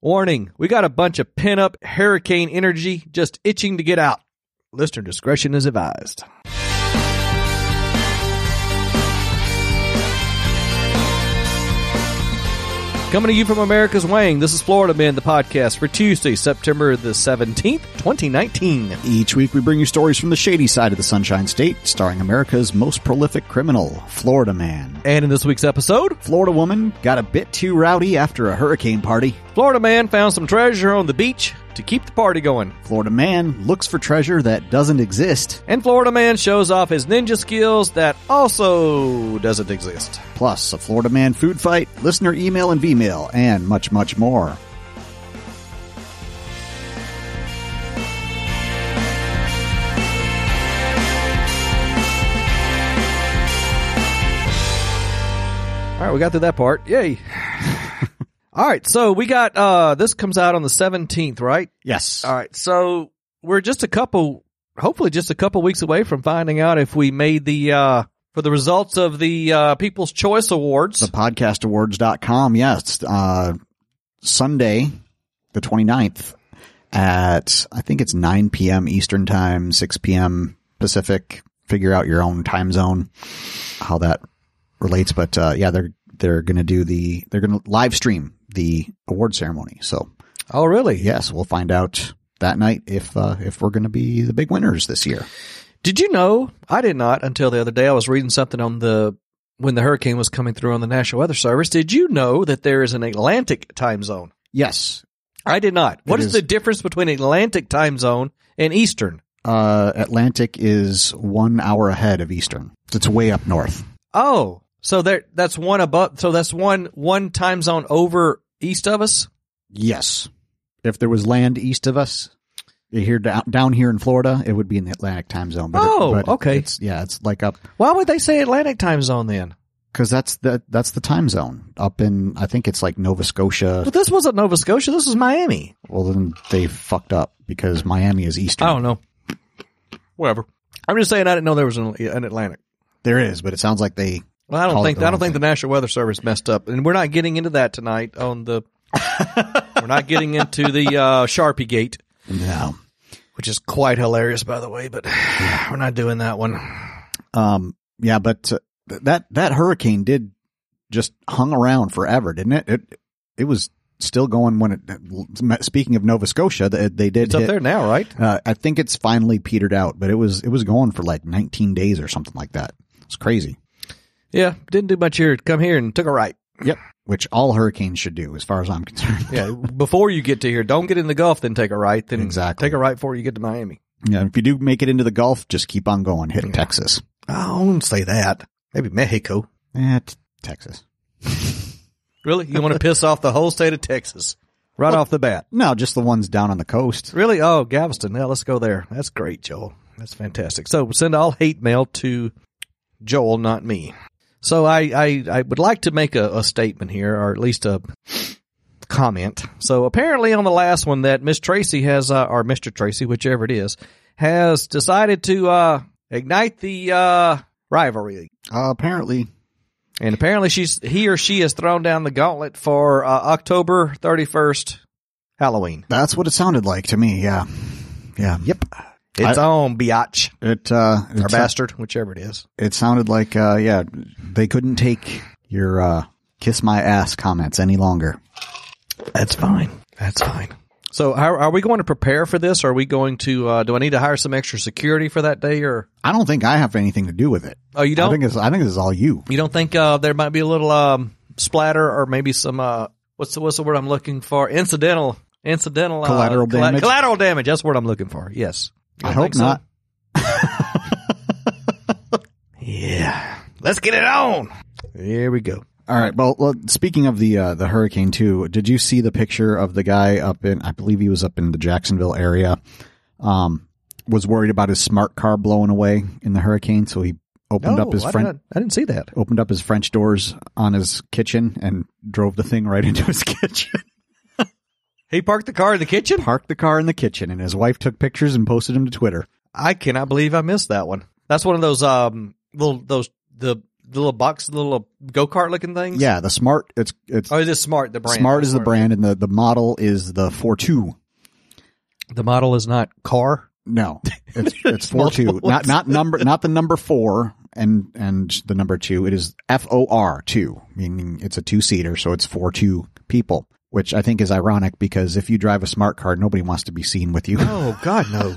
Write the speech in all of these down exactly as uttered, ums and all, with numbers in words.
Warning, we got a bunch of pent-up hurricane energy just itching to get out. Listener discretion is advised. Coming to you from America's Wang, this is Florida Man, the podcast for Tuesday, September the seventeenth, twenty nineteen. Each week we bring you stories from the shady side of the Sunshine State, starring America's most prolific criminal, Florida Man. And in this week's episode, Florida woman got a bit too rowdy after a hurricane party. Florida Man found some treasure on the beach to keep the party going. Florida Man looks for treasure that doesn't exist. And Florida Man shows off his ninja skills that also doesn't exist. Plus, a Florida Man food fight, listener email and V-mail, and much, much more. All right, we got through that part. Yay. All right, so we got, uh, this comes out on the seventeenth, right? Yes. All right, so we're just a couple, hopefully just a couple weeks away from finding out if we made the, uh, for the results of the, uh, People's Choice Awards. The podcast awards dot com, yes. Uh, Sunday, the twenty-ninth at, I think it's nine p.m. Eastern Time, six p.m. Pacific. Figure out your own time zone, how that relates. But, uh, yeah, they're, they're going to do the, they're going to live stream the award ceremony. So, oh, really? Yes, we'll find out that night if, uh, if we're going to be the big winners this year. Did you know? I did not until the other day. I was reading something on the, when the hurricane was coming through on the National Weather Service. Did you know that there is an Atlantic time zone? Yes. I did not. What is, is the difference between Atlantic time zone and Eastern? Uh, Atlantic is one hour ahead of Eastern. It's way up north. Oh, so there, that's one above, so that's one, one time zone over east of us? Yes. If there was land east of us, here down, down here in Florida, it would be in the Atlantic time zone. But oh, it, but okay. It's, yeah, it's like up. Why would they say Atlantic time zone then? Because that's the, that's the time zone up in, I think it's like Nova Scotia. But this wasn't Nova Scotia. This was Miami. Well, then they fucked up because Miami is Eastern. I don't know. Whatever. I'm just saying I didn't know there was an, an Atlantic. There is, but it sounds like they. Well, I don't think I don't think the National Weather Service messed up, and we're not getting into that tonight. On the, we're not getting into the uh, Sharpie Gate, no, which is quite hilarious, by the way. But we're not doing that one. Um, yeah, but uh, that that hurricane did just hung around forever, didn't it? It it was still going when it. Speaking of Nova Scotia, they, they did. It's hit, up there now, right? Uh, I think it's finally petered out, but it was it was going for like nineteen days or something like that. It's crazy. Yeah, didn't do much here. Come here and took a right. Yep. Which all hurricanes should do, as far as I'm concerned. Yeah. Before you get to here, don't get in the Gulf, then take a right. Then exactly. Take a right before you get to Miami. Yeah. If you do make it into the Gulf, just keep on going. Hit Yeah. Texas. I won't say that. Maybe Mexico. Eh, t- Texas. Really? You want to piss off the whole state of Texas right well, off the bat? No, just the ones down on the coast. Really? Oh, Galveston. Yeah, let's go there. That's great, Joel. That's fantastic. So send all hate mail to Joel, not me. So I, I, I would like to make a, a statement here, or at least a comment. So apparently on the last one that Miss Tracy has, uh, or Mister Tracy, whichever it is, has decided to uh, ignite the uh, rivalry. Uh, apparently. And apparently she's he or she has thrown down the gauntlet for uh, October thirty-first, Halloween. That's what it sounded like to me, yeah. Yeah. Yep. It's I, on, biatch. It, uh, or bastard, whichever it is. It sounded like, uh, yeah, they couldn't take your, uh, kiss my ass comments any longer. That's fine. That's fine. So how, are we going to prepare for this? Are we going to, uh, do I need to hire some extra security for that day or? I don't think I have anything to do with it. Oh, you don't? I think it's, I think this is all you. You don't think, uh, there might be a little, um, splatter or maybe some, uh, what's the, what's the word I'm looking for? Incidental, incidental, uh, collateral damage. Collateral damage. That's what I'm looking for. Yes. I hope so? not. Yeah. Let's get it on. Here we go. All right. Well, well speaking of the uh, the hurricane too, did you see the picture of the guy up in, I believe he was up in the Jacksonville area, um, was worried about his smart car blowing away in the hurricane, so he opened no, up his I French. didn't, I didn't see that. Opened up his French doors on his kitchen and drove the thing right into his kitchen. He parked the car in the kitchen? Parked the car in the kitchen, and his wife took pictures and posted them to Twitter. I cannot believe I missed that one. That's one of those um little those the the little box, the little go kart looking things. Yeah, the Smart. It's it's Oh, is it Smart? The brand. Smart is the brand, and the the model is the four two. The model is not car. No, it's it's four two. Not not number. Not the number four and and the number two. It is F O R two, meaning it's a two seater, so it's for two people. Which I think is ironic because if you drive a smart car, nobody wants to be seen with you. Oh God, no.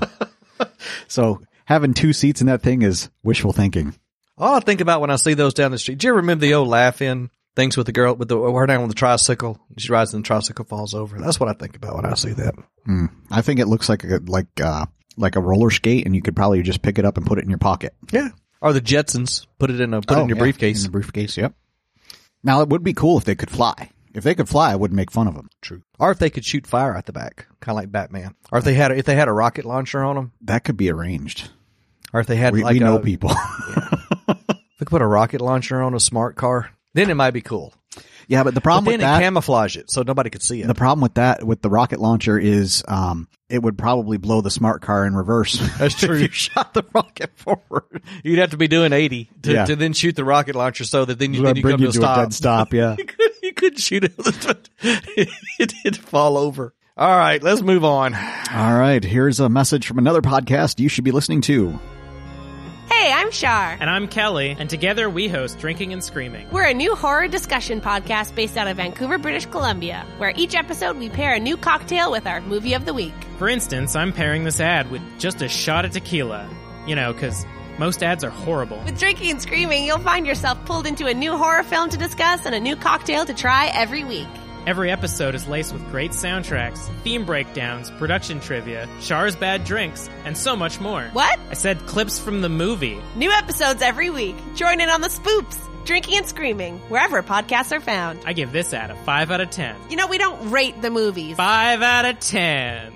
So having two seats in that thing is wishful thinking. All I think about when I see those down the street. Do you remember the old laugh-in things with the girl with the her down on the tricycle? She rides and the tricycle falls over. That's what I think about when I see that. Mm. I think it looks like a like uh like a roller skate, and you could probably just pick it up and put it in your pocket. Yeah, or the Jetsons. Put it in a put Oh, it in your yeah, briefcase. In the briefcase, yep. Now it would be cool if they could fly. If they could fly, I wouldn't make fun of them. True. Or if they could shoot fire at the back, kind of like Batman. Or if they had a, if they had a rocket launcher on them. That could be arranged. Or if they had We, like we know a, people. If they could put a rocket launcher on a smart car, then it might be cool. Yeah, but the problem But with then that, it camouflage it so nobody could see it. the problem with that, with the rocket launcher is, um, it would probably blow the smart car in reverse. That's true. If you shot the rocket forward, you'd have to be doing eighty to, Yeah. to then shoot the rocket launcher so that then you, then you Bring come you to a to stop. a dead stop. Yeah. You, could, you couldn't shoot it. it. It'd fall over. All right, let's move on. All right. Here's a message from another podcast you should be listening to. Hey, I'm Shar. And I'm Kelly, and together we host Drinking and Screaming. We're a new horror discussion podcast based out of Vancouver, British Columbia, where each episode we pair a new cocktail with our movie of the week. For instance, I'm pairing this ad with just a shot of tequila. You know, because most ads are horrible. With Drinking and Screaming, you'll find yourself pulled into a new horror film to discuss and a new cocktail to try every week. Every episode is laced with great soundtracks, theme breakdowns, production trivia, Char's bad drinks, and so much more. What? I said clips from the movie. New episodes every week. Join in on the spoops. Drinking and Screaming, wherever podcasts are found. I give this ad a five out of ten. You know, we don't rate the movies. five out of ten.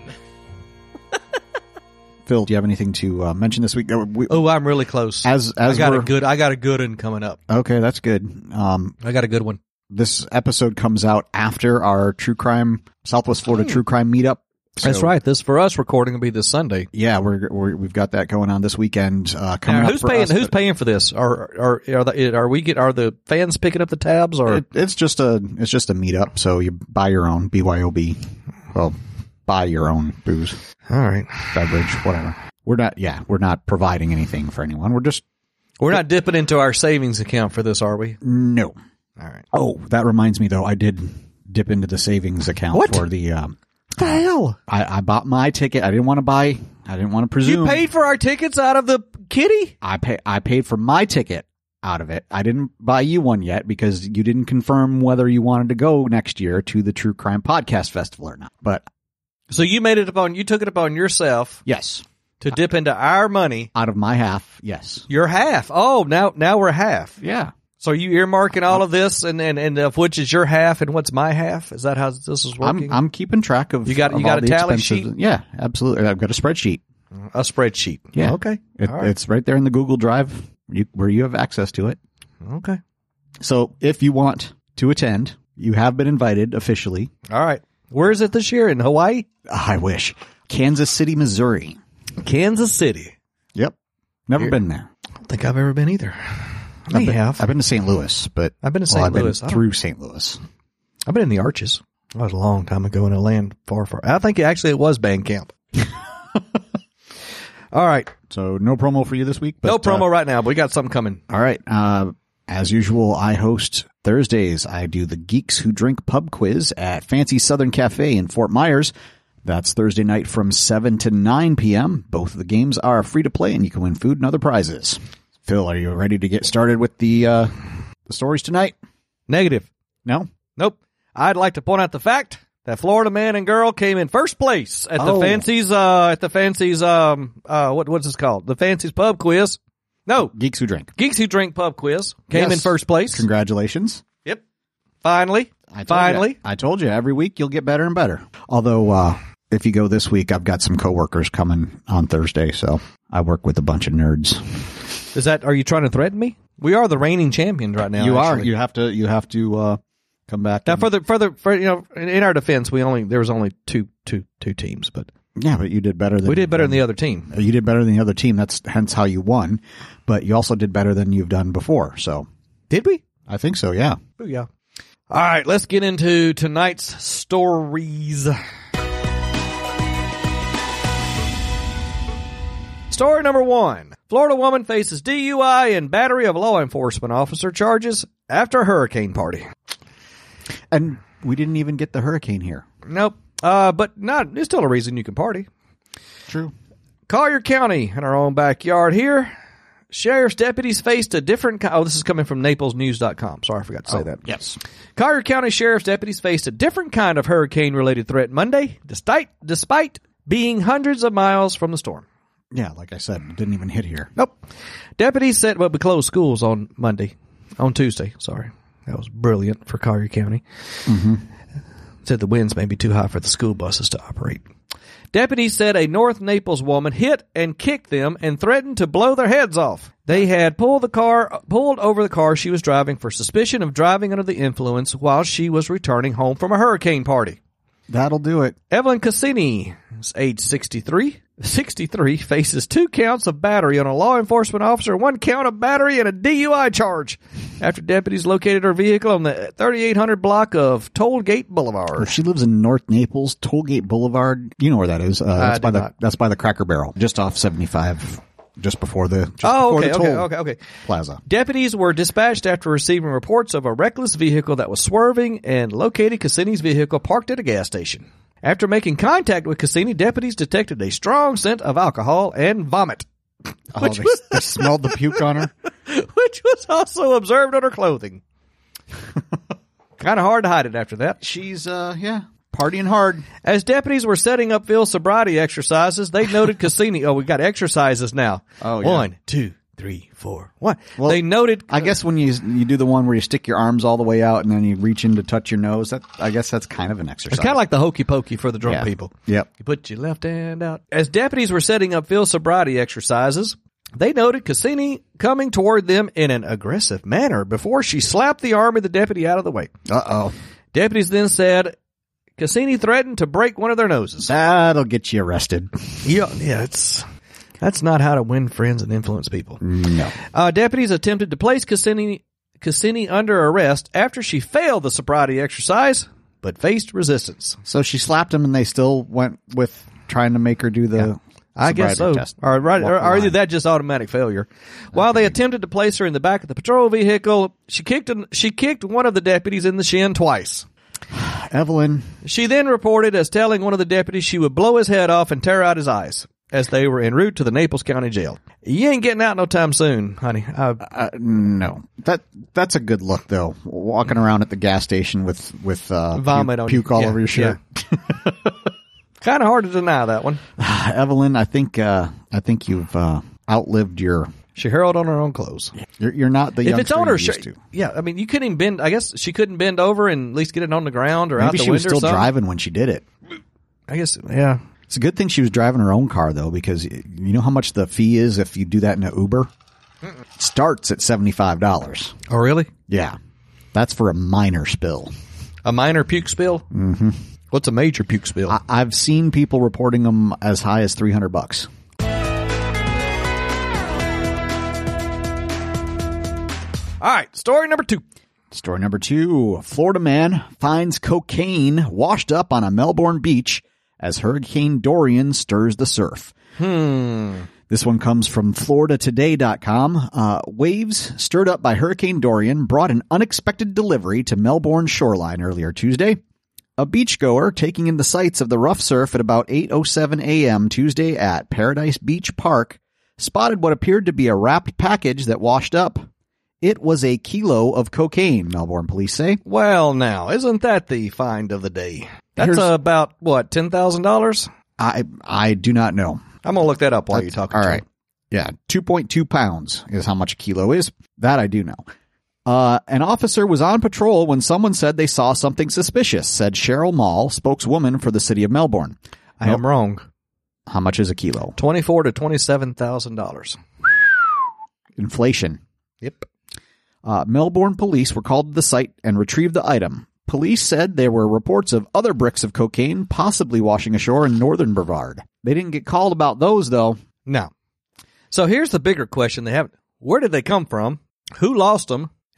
Phil, do you have anything to uh, mention this week? Uh, we- Oh, I'm really close. As as I got we're a good. I got a good one coming up. okay, that's good. Um, I got a good one. this episode comes out after our true crime Southwest Florida true crime meetup. That's So, right. This for us recording will be this Sunday. Yeah, we're, we're we've got that going on this weekend. Uh, coming Now, up who's for paying? us, Who's but paying for this? Are are are the, are we get? Are the fans picking up the tabs? Or It, it's just a it's just a meetup. So you buy your own B Y O B. Well, buy your own booze, all right, beverage, whatever. We're not. Yeah, we're not providing anything for anyone. We're just we're not dipping into our savings account for this, are we? no. All right. Oh, that reminds me though. I did dip into the savings account What? for the. Um, What the hell? I, I bought my ticket. I didn't want to buy. I didn't want to presume. You paid for our tickets out of the kitty? I pay. I paid for my ticket out of it. I didn't buy you one yet because you didn't confirm whether you wanted to go next year to the True Crime Podcast Festival or not. But So you made it upon. You took it upon yourself yes, to dip into our money. out of my half, yes. Your half. Oh, now now we're half. Yeah. So you earmarking all of this, and and and of which is your half, and what's my half? Is that how this is working? I'm I'm keeping track of You got- of you got all a the tally expenses. sheet? Yeah, absolutely. I've got a spreadsheet. a spreadsheet. Yeah. Okay. It, All right. It's right there in the Google Drive you, where you have access to it. Okay. So if you want to attend, you have been invited officially. All right. Where is it this year? In Hawaii? I wish. Kansas City, Missouri. Kansas City. Yep. Never Here. been there. I don't think I've ever been either. I may I've been, have. I've been to Saint Louis, but I've been to well, Saint I've been Louis. I don't- through Saint Louis. I've been in the Arches. That was a long time ago in a land far, far. I think actually it was band camp. All right. So no promo for you this week. But, no promo uh, right now, but we got something coming. all right. Uh, as usual, I host Thursdays. I do the Geeks Who Drink pub quiz at Fancy Southern Cafe in Fort Myers. That's Thursday night from seven to nine p.m. Both of the games are free to play, and you can win food and other prizes. Phil, are you ready to get started with the uh, the stories tonight? Negative. No? Nope. I'd like to point out the fact that Florida man and girl came in first place at the Oh. Fancy's, uh, at the Fancy's, um, uh, what, what's this called? The Fancy's pub quiz. No. Geeks Who Drink. Geeks Who Drink pub quiz came Yes. in first place. Congratulations. Yep. Finally. I told Finally. You, I told you, every week you'll get better and better. Although, uh, if you go this week, I've got some coworkers coming on Thursday, so I work with a bunch of nerds. Is that, are you trying to threaten me? We are the reigning champions right now. you actually. are. You have to. You have to uh, come back. Now, and- for the, for the, for, you know, in, in our defense, we only, there was only two, two, two teams, but yeah, but you did better than we did better than the other team. You did better than the other team. That's hence how you won. But you also did better than you've done before. So Did we? I think so, yeah. Oh, yeah. All right, let's get into tonight's stories. Story number one. Florida woman faces D U I and battery of law enforcement officer charges after a hurricane party. And we didn't even get the hurricane here. Nope. Uh, but not, there's still a reason you can party. True. Collier County, in our own backyard here, sheriff's deputies faced a different... Oh, this is coming from Naples News dot com. Sorry, I forgot to say Oh, that. yes. Collier County sheriff's deputies faced a different kind of hurricane-related threat Monday, despite, despite being hundreds of miles from the storm. Yeah, like I said, it didn't even hit here. Nope. Deputies said, well, we closed schools on Monday, on Tuesday, sorry. That was brilliant for Collier County. Mm-hmm. Said the winds may be too high for the school buses to operate. Deputies said a North Naples woman hit and kicked them and threatened to blow their heads off. They had pulled the car, pulled over the car she was driving for suspicion of driving under the influence while she was returning home from a hurricane party. That'll do it. Evelyn Cassini, age sixty-three, sixty-three, faces two counts of battery on a law enforcement officer, one count of battery, and a D U I charge after deputies located her vehicle on the thirty-eight hundred block of Tollgate Boulevard. She lives in North Naples, Tollgate Boulevard. You know where that is? Uh, that's do by the not. that's by the Cracker Barrel, just off seventy-five, just before the just Oh, before okay, the okay, toll okay, okay. plaza. Deputies were dispatched after receiving reports of a reckless vehicle that was swerving and located Cassini's vehicle parked at a gas station. After making contact with Cassini, deputies detected a strong scent of alcohol and vomit, Oh, which they, was they smelled the puke on her. which was also observed on her clothing. Kind of hard to hide it after that. She's uh yeah partying hard. As deputies were setting up field sobriety exercises, they noted Cassini. Oh, we got exercises now. Oh, yeah. One, two, three, four, one. Well, they noted. I guess when you you do the one where you stick your arms all the way out and then you reach in to touch your nose, that I guess that's kind of an exercise. It's kind of like the hokey pokey for the drunk Yeah. people. Yep. You put your left hand out. As deputies were setting up field sobriety exercises, they noted Cassini coming toward them in an aggressive manner before she slapped the arm of the deputy out of the way. Uh oh. Deputies then said Cassini threatened to break one of their noses. That'll get you arrested. Yeah, yeah, it's that's not how to win friends and influence people. No. Uh, deputies attempted to place Cassini, Cassini under arrest after she failed the sobriety exercise, but faced resistance. So she slapped him and they still went with trying to make her do the Yeah. I guess so. sobriety test. Or, right, Walk or, the or either line. that just automatic failure. While they attempted to place her in the back of the patrol vehicle, she kicked an, she kicked one of the deputies in the shin twice. Evelyn. She then reported as telling one of the deputies she would blow his head off and tear out his eyes as they were en route to the Naples County Jail. You ain't getting out no time soon, honey. I, Uh, no, that that's a good look though. Walking around at the gas station with with uh, Vomit puke, on puke you. all Yeah, over your shirt. kind of hard to deny that one. Evelyn, I think uh, I think you've uh, outlived your. She hurled on her own clothes. You're, you're not the If it's youngster on you her used shirt, to. yeah, I mean, you couldn't even bend. I guess she couldn't bend over and at least get it on the ground or out Maybe the she was window or still something. driving when she did it. I guess, yeah. It's a good thing she was driving her own car though, because you know how much the fee is if you do that in an Uber. It starts at seventy five dollars. Oh, really? Yeah, that's for a minor spill. A minor puke spill? Mm-hmm. What's a major puke spill? I, I've seen people reporting them as high as three hundred bucks. All right, story number two. Story number two. Florida man finds cocaine washed up on a Melbourne beach as Hurricane Dorian stirs the surf. Hmm. This one comes from Florida Today dot com. Uh, waves stirred up by Hurricane Dorian brought an unexpected delivery to Melbourne's shoreline earlier Tuesday. A beachgoer taking in the sights of the rough surf at about eight oh seven a.m. Tuesday at Paradise Beach Park spotted what appeared to be a wrapped package that washed up. It was a kilo of cocaine, Melbourne police say. Well, now, isn't that the find of the day? That's Here's- about, what, ten thousand dollars? I I do not know. I'm going to look that up while you're talking. All to right. me. Yeah, two point two pounds is how much a kilo is. That I do know. Uh, an officer was on patrol when someone said they saw something suspicious, said Cheryl Mall, spokeswoman for the city of Melbourne. I am wrong. How much is a kilo? twenty-four to twenty-seven thousand dollars. Inflation. Yep. Uh, Melbourne police were called to the site and retrieved the item. Police said there were reports of other bricks of cocaine possibly washing ashore in northern Brevard. They didn't get called about those, though. Now, so here's the bigger question they have. Where did they come from? Who lost them?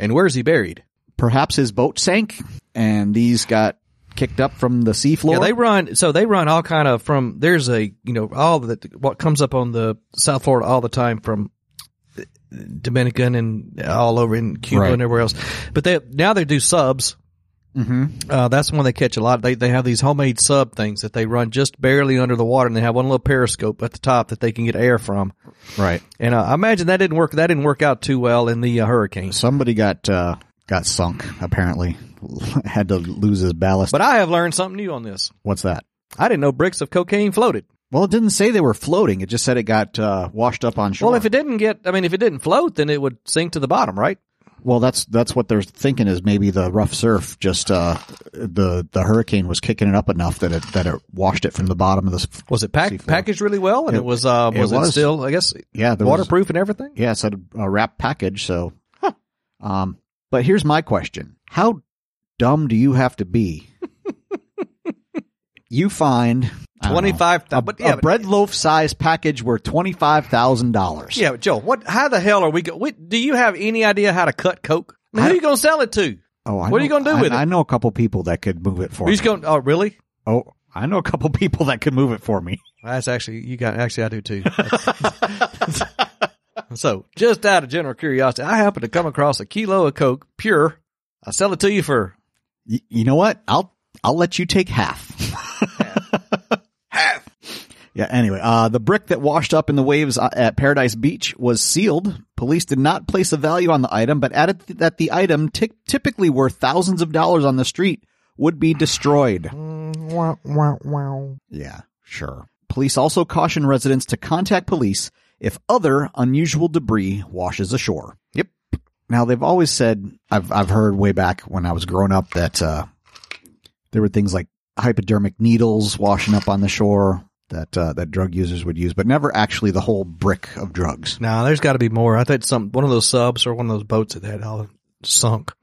And where's he buried? Perhaps his boat sank, and these got kicked up from the seafloor. Yeah, they run. So they run all kind of from. There's a you know all the what comes up on the South Florida all the time from Dominican and all over in Cuba Right. and everywhere else. But they now they do subs. Mm-hmm. Uh, that's when they catch a lot. They they have these homemade sub things that they run just barely under the water, and they have one little periscope at the top that they can get air from. Right. And uh, I imagine that didn't work. That didn't work out too well in the uh, hurricane. Somebody got uh, got sunk. Apparently, had to lose his ballast. But I have learned something new on this. What's that? I didn't know bricks of cocaine floated. Well, it didn't say they were floating. It just said it got uh, washed up on shore. Well, if it didn't get, I mean, if it didn't float, then it would sink to the bottom, right? Well, that's that's what they're thinking is maybe the rough surf just uh, the the hurricane was kicking it up enough that it that it washed it from the bottom of the. Was it pack, seafloor. packaged really well? And it, It- was, uh, it was it, was. still, I guess, Yeah, there was- waterproof and everything? Yeah, it said a wrap package. So, um, but here's my question: how dumb do you have to be? You find I don't know, twenty-five a, but yeah, a but- bread loaf size package worth twenty five thousand dollars. Yeah, but Joe, what, how the hell are we go, what, do you have any idea how to cut coke? I mean, I- who are you going to sell it to? Oh, I What are know- you gonna do I, with it? I know a couple people that could move it for Are you me. just going, oh, really? Oh, I know a couple people that could move it for me. That's actually, you got, actually I do too. So, just out of general curiosity, I happen to come across a kilo of coke, pure. I sell it to you for Y- you know what? I'll I'll let you take half. half. Yeah. Anyway, uh, the brick that washed up in the waves at Paradise Beach was sealed. Police did not place a value on the item, but added that the item, t- typically worth thousands of dollars on the street, would be destroyed. Wow, wow, wow. Yeah, sure. Police also caution residents to contact police if other unusual debris washes ashore. Yep. Now, they've always said, I've I've heard way back when I was growing up that uh, there were things like hypodermic needles washing up on the shore that uh, that drug users would use, but never actually the whole brick of drugs. No, there's got to be more. I think some one of those subs or one of those boats that had all sunk.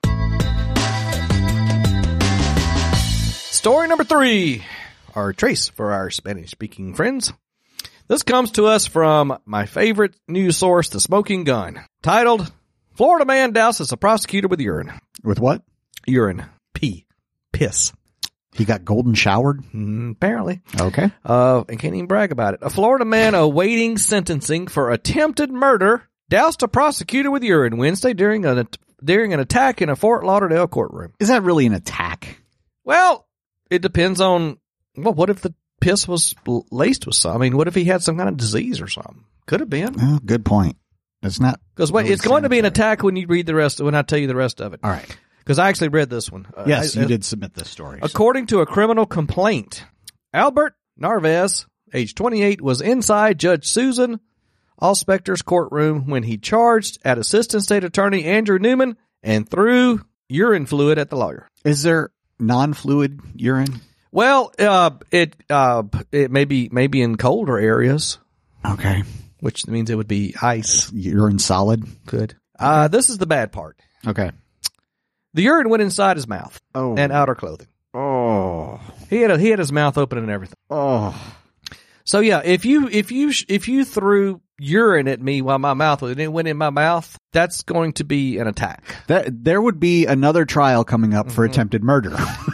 Story number three, our trace for our Spanish-speaking friends. This comes to us from my favorite news source, The Smoking Gun, titled, Florida man douses a prosecutor with urine. With what? Urine. Pee. Piss. He got golden showered? Mm, apparently. Okay. Uh, and can't even brag about it. A Florida man awaiting sentencing for attempted murder doused a prosecutor with urine Wednesday during an, during an attack in a Fort Lauderdale courtroom. Is that really an attack? Well, it depends on, well, what if the piss was l- laced with some? I mean, what if he had some kind of disease or something? Could have been. Oh, good point. It's not. Because really it's going to be an sanitary. attack when you read the rest, when I tell you the rest of it. All right. Because I actually read this one. Uh, Yes, I- you did submit this story. so- According to a criminal complaint, Albert Narvaez, age twenty-eight, was inside Judge Susan Allspector's courtroom when he charged at Assistant State Attorney Andrew Newman and threw urine fluid at the lawyer. Is there non-fluid urine? Well, uh, it uh, it may be maybe in colder areas, Okay. which means it would be ice. Urine solid? Good. Uh, this is the bad part. Okay. The urine went inside his mouth Oh. and outer clothing. Oh. He had a, he had his mouth open and everything. Oh. So yeah, if you if you if you threw urine at me while my mouth was and it went in my mouth, that's going to be an attack. That there would be another trial coming up for attempted murder.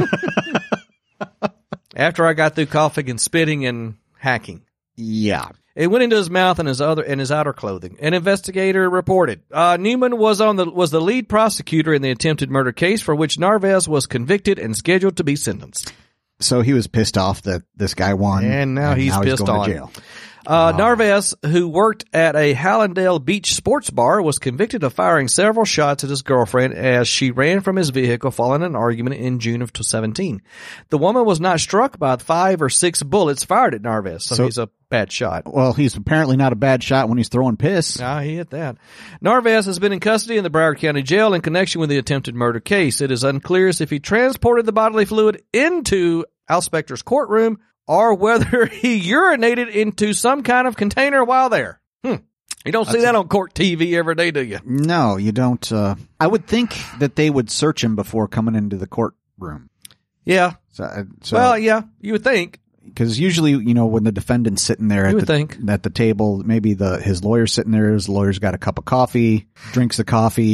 After I got through coughing and spitting and hacking, Yeah. it went into his mouth and his other and his outer clothing. An investigator reported uh, Newman was on the was the lead prosecutor in the attempted murder case for which Narvaez was convicted and scheduled to be sentenced. So he was pissed off that this guy won. And now he's pissed going on. to jail. Uh, Narvaez, who worked at a Hallandale Beach sports bar, was convicted of firing several shots at his girlfriend as she ran from his vehicle following an argument in June of seventeen. The woman was not struck by five or six bullets fired at Narvaez, so, So- he's a bad shot. Well, he's apparently not a bad shot when he's throwing piss. Ah, he hit that. Narvaez has been in custody in the Broward County Jail in connection with the attempted murder case. It is unclear as if he transported the bodily fluid into Allspector's courtroom or whether he urinated into some kind of container while there. Hmm. You don't see that on court T V every day, do you? No, you don't. Uh, I would think that they would search him before coming into the courtroom. Yeah. So, uh, so Well, yeah, you would think. because usually, you know, when the defendant's sitting there You at would the, think. at the table, maybe the his lawyer's sitting there. His lawyer's got a cup of coffee, drinks the coffee,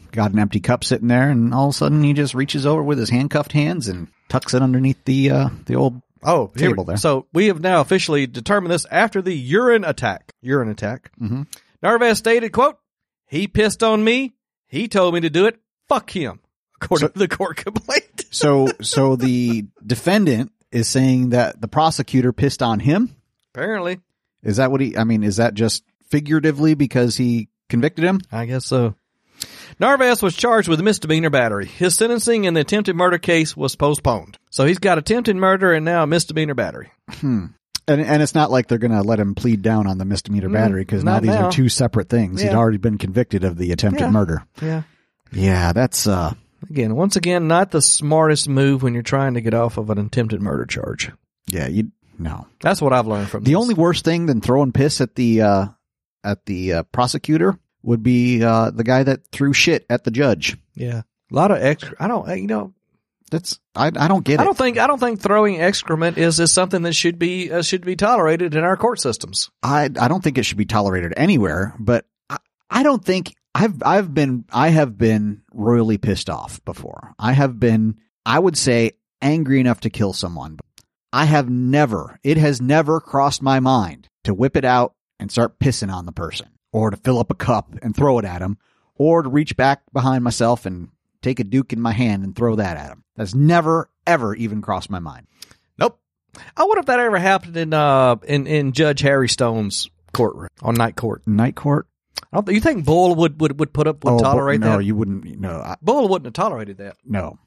got an empty cup sitting there, and all of a sudden he just reaches over with his handcuffed hands and tucks it underneath the uh, the old Oh, here table we- there. So we have now officially determined this after the urine attack. Urine attack. Mm-hmm. Narvaez stated, quote, "He pissed on me. He told me to do it. Fuck him," according So- to the court complaint. So, so the defendant is saying that the prosecutor pissed on him. Apparently. Is that what he? I mean, is that just figuratively because he convicted him? I guess so. Narvaez was charged with misdemeanor battery. His sentencing in the attempted murder case was postponed. So he's got attempted murder and now misdemeanor battery. Hmm. And and it's not like they're going to let him plead down on the misdemeanor Mm, battery because now not these now. are two separate things. He'd Yeah. already been convicted of the attempted Yeah. murder. Yeah. Yeah, that's uh. Again, once again, not the smartest move when you're trying to get off of an attempted murder charge. Yeah, you no. That's what I've learned from The this. only worse thing than throwing piss at the uh at the uh, prosecutor would be uh the guy that threw shit at the judge. Yeah. A lot of extra. I don't, you know, That's I I don't get I it. don't think, I don't think throwing excrement is, is something that should be, uh, should be tolerated in our court systems. I I don't think it should be tolerated anywhere, but I, I don't think I've I've been I have been royally pissed off before. I have been I would say angry enough to kill someone. I have never it has never crossed my mind to whip it out and start pissing on the person, or to fill up a cup and throw it at him, or to reach back behind myself and take a Duke in my hand and throw that at him. That's never ever even crossed my mind. Nope. I wonder if that ever happened in, uh, in, in Judge Harry Stone's courtroom on night court. Night court? I don't, you think Bull would, would, would put up, would Oh, tolerate no, that? you wouldn't. No, I, Bull wouldn't have tolerated that. No.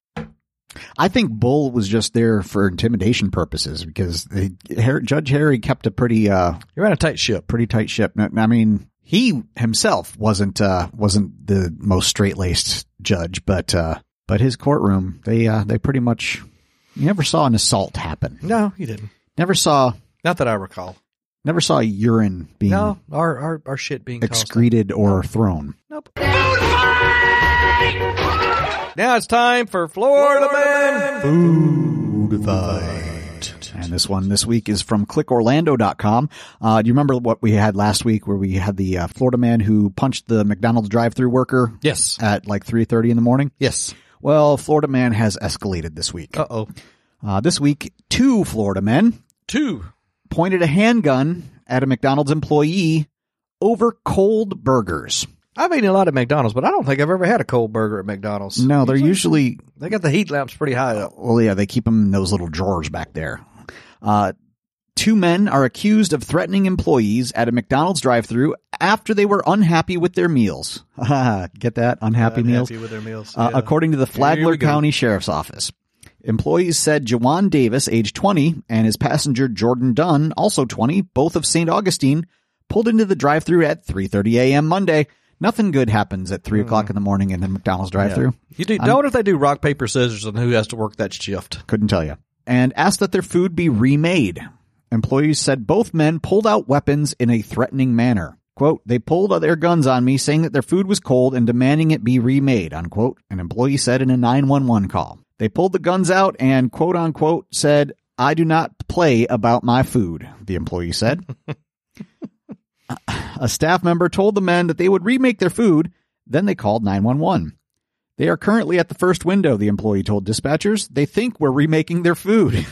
I think Bull was just there for intimidation purposes because they, Har- Judge Harry kept a pretty uh You're on a tight ship. pretty tight ship. N- I mean, he himself wasn't uh wasn't the most straight-laced judge, but uh but his courtroom, they uh they pretty much you never saw an assault happen. No, he didn't. Never saw Not that I recall. never saw urine being No, our, our, our shit being tossed out. excreted or thrown. Nope. Now it's time for Florida, Man Food Fight. And this one this week is from click orlando dot com. Uh, do you remember what we had last week where we had the uh, Florida man who punched the McDonald's drive-thru worker Yes. at like three thirty in the morning? Yes. Well, Florida man has escalated this week. Uh-oh. Uh, this week, two Florida men Two. pointed a handgun at a McDonald's employee over cold burgers. I've eaten a lot at McDonald's, but I don't think I've ever had a cold burger at McDonald's. No, they're usually, They got the heat lamps pretty high up. well, yeah, they keep them in those little drawers back there. Uh, two men are accused of threatening employees at a McDonald's drive-thru after they were unhappy with their meals. Get that? Unhappy meals? Unhappy with their meals. Uh, Yeah. according to the Here Flagler we go. County Sheriff's Office. Employees said Jawan Davis, age twenty, and his passenger Jordan Dunn, also twenty, both of Saint Augustine, pulled into the drive-thru at three thirty a.m. Monday. Nothing good happens at three o'clock in the morning in a McDonald's drive-thru. You do, know what if they do rock, paper, scissors on who has to work that shift? Couldn't tell you. And asked that their food be remade. Employees said both men pulled out weapons in a threatening manner. Quote, they pulled their guns on me saying that their food was cold and demanding it be remade, unquote, an employee said in a nine one one call. They pulled the guns out and, quote unquote, said, I do not play about my food, the employee said. A staff member told the men that they would remake their food, then they called nine one one. They are currently at the first window, the employee told dispatchers. They think we're remaking their food.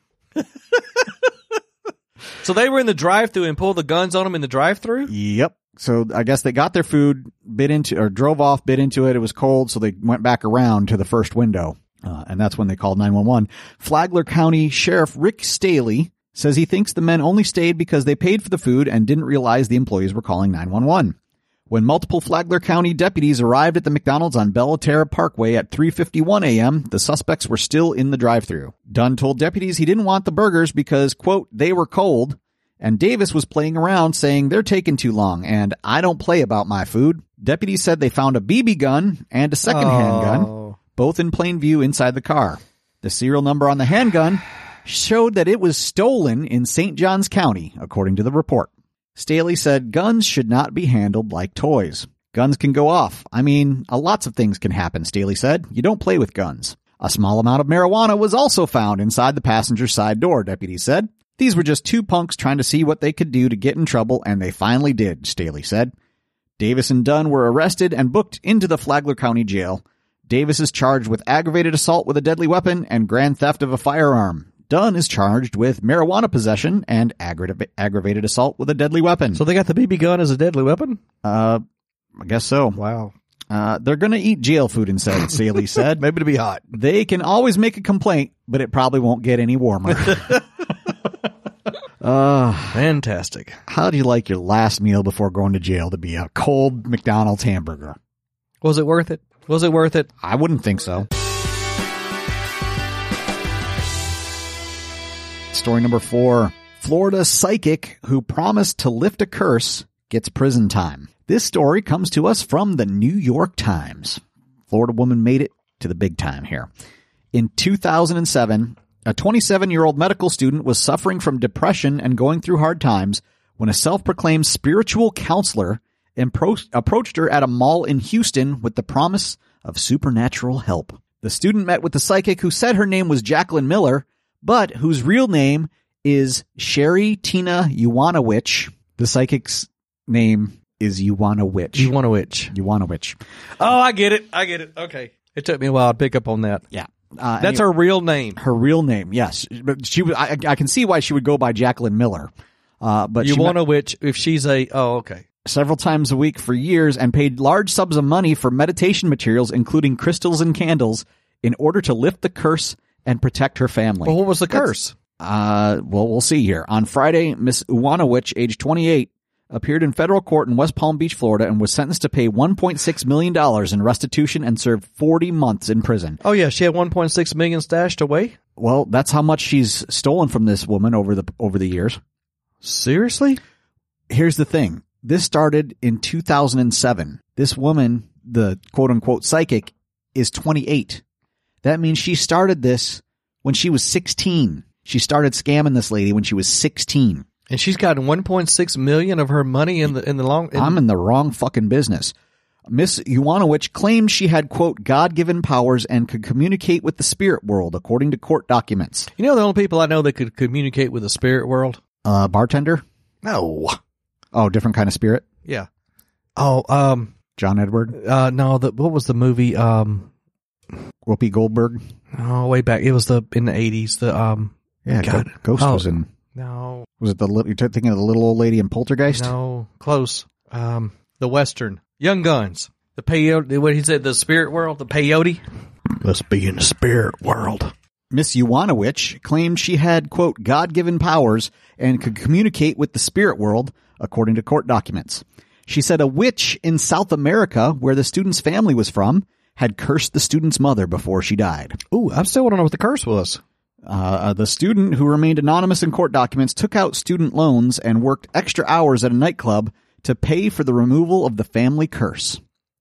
So they were in the drive-thru and pulled the guns on them in the drive-thru? Yep. So I guess they got their food, bit into, or drove off, bit into it. It was cold, so they went back around to the first window. Uh, and that's when they called nine one one. Flagler County Sheriff Rick Staley says he thinks the men only stayed because they paid for the food and didn't realize the employees were calling nine one one. When multiple Flagler County deputies arrived at the McDonald's on Bellaterra Parkway at three fifty-one a.m., the suspects were still in the drive-thru. Dunn told deputies he didn't want the burgers because, quote, they were cold, and Davis was playing around saying they're taking too long and I don't play about my food. Deputies said they found a B B gun and a second Oh. handgun, both in plain view inside the car. The serial number on the handgun showed that it was stolen in Saint Johns County, according to the report. Staley said guns should not be handled like toys. Guns can go off. I mean, uh, lots of things can happen, Staley said. You don't play with guns. A small amount of marijuana was also found inside the passenger side door, deputies said. These were just two punks trying to see what they could do to get in trouble, and they finally did, Staley said. Davis and Dunn were arrested and booked into the Flagler County Jail. Davis is charged with aggravated assault with a deadly weapon and grand theft of a firearm. Dunn is charged with marijuana possession and aggra- aggravated assault with a deadly weapon. So they got the B B gun as a deadly weapon? Uh, I guess so. Wow. Uh, they're going to eat jail food instead, Saley said. Maybe to be hot. They can always make a complaint, but it probably won't get any warmer. uh, Fantastic. how do you like your last meal before going to jail to be a cold McDonald's hamburger? Was it worth it? Was it worth it? I wouldn't think so. Story number four. Florida psychic who promised to lift a curse gets prison time. This story comes to us from the New York Times. Florida woman made it to the big time here. In two thousand seven, a twenty-seven-year-old medical student was suffering from depression and going through hard times when a self-proclaimed spiritual counselor impro- approached her at a mall in Houston with the promise of supernatural help. The student met with the psychic who said her name was Jacqueline Miller, but whose real name is Sherry Tina Uwanowicz. The psychic's name is Uwanowicz. You want a witch? Uwanowicz. Oh, I get it. I get it. Okay. It took me a while to pick up on that. Yeah. Uh, That's anyway, her real name. her real name, yes. But she was, I, I can see why she would go by Jacqueline Miller. Uh, but You she want met a witch if she's a, oh, okay. several times a week for years and paid large sums of money for meditation materials, including crystals and candles, in order to lift the curse and protect her family. Well, what was the curse? Uh, well, we'll see here. On Friday, Miss Uwanowicz, age twenty-eight, appeared in federal court in West Palm Beach, Florida, and was sentenced to pay one point six million dollars in restitution and served forty months in prison. Oh, yeah. She had one point six million dollars stashed away? Well, that's how much she's stolen from this woman over the over the years. Seriously? Here's the thing. This started in two thousand seven. This woman, the quote-unquote psychic, is twenty-eight. That means she started this when she was sixteen. She started scamming this lady when she was sixteen. And she's gotten one point six million dollars of her money in the in the long. In I'm in the wrong fucking business. Miss Uwanowicz claimed she had, quote, God-given powers and could communicate with the spirit world, according to court documents. You know the only people I know that could communicate with the spirit world? Uh, bartender? No. Oh, different kind of spirit? Yeah. Oh, um, John Edward? uh, no. The what was the movie? Um, Whoopi Goldberg? oh, way back. It was the in the eighties. The um, Yeah, God. Go- Ghost Oh. was in. no, Was it the little, you're thinking of the little old lady in Poltergeist? no, close. Um, the Western, Young Guns, the peyote. What he said, the spirit world, the peyote. Let's be in the spirit world. Miss Uwanowicz claimed she had, quote, God-given powers and could communicate with the spirit world, according to court documents. She said a witch in South America, where the student's family was from, had cursed the student's mother before she died. Ooh, I still want to know what the curse was. Uh, the student, who remained anonymous in court documents, took out student loans and worked extra hours at a nightclub to pay for the removal of the family curse.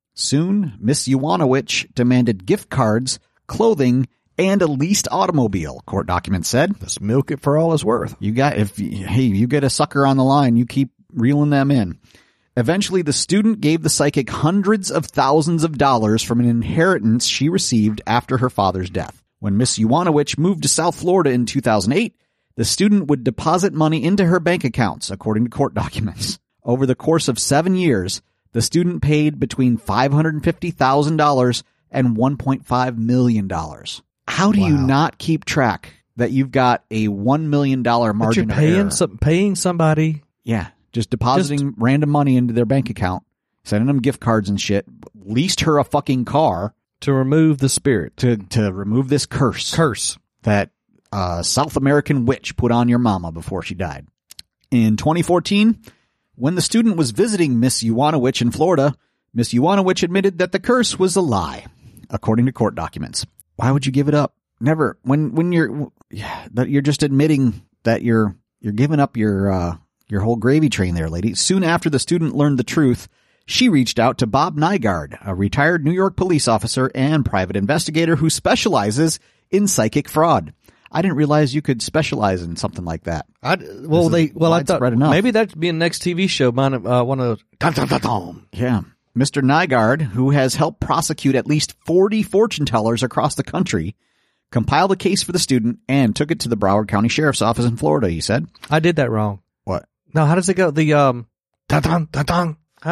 Soon, Miss Uwanowicz demanded gift cards, clothing, and a leased automobile, court documents said. Let's milk it for all it's worth. You got, if, hey, you get a sucker on the line, you keep reeling them in. Eventually, the student gave the psychic hundreds of thousands of dollars from an inheritance she received after her father's death. When Miss Uwanowicz moved to South Florida in two thousand eight, the student would deposit money into her bank accounts, according to court documents. Over the course of seven years, the student paid between five hundred fifty thousand dollars and one point five million dollars. How do you Wow. not keep track that you've got a one million dollars But margin you're of error? paying some, paying somebody. Yeah, just depositing random money into their bank account, sending them gift cards and shit, leased her a fucking car To remove the spirit. to, to remove this curse Curse. that uh, South American witch put on your mama before she died. In twenty fourteen, when the student was visiting Miss Uwanowicz in Florida, Miss Uwanowicz admitted that the curse was a lie, according to court documents. Why would you give it up? Never. When when you're yeah, that you're just admitting that you're you're giving up your uh, your whole gravy train there, lady. Soon after the student learned the truth, she reached out to Bob Nygaard, a retired New York police officer and private investigator who specializes in psychic fraud. I didn't realize you could specialize in something like that. I, well, This they is well, I thought widespread enough. maybe that'd be a next T V show. Mine, uh, one of tom, tom, tom, tom. Yeah. Mister Nygaard, who has helped prosecute at least forty fortune tellers across the country, compiled a case for the student and took it to the Broward County Sheriff's Office in Florida, he said. I did that wrong. What? No, how does it go? The um, tom, tom, tom, tom. How is it?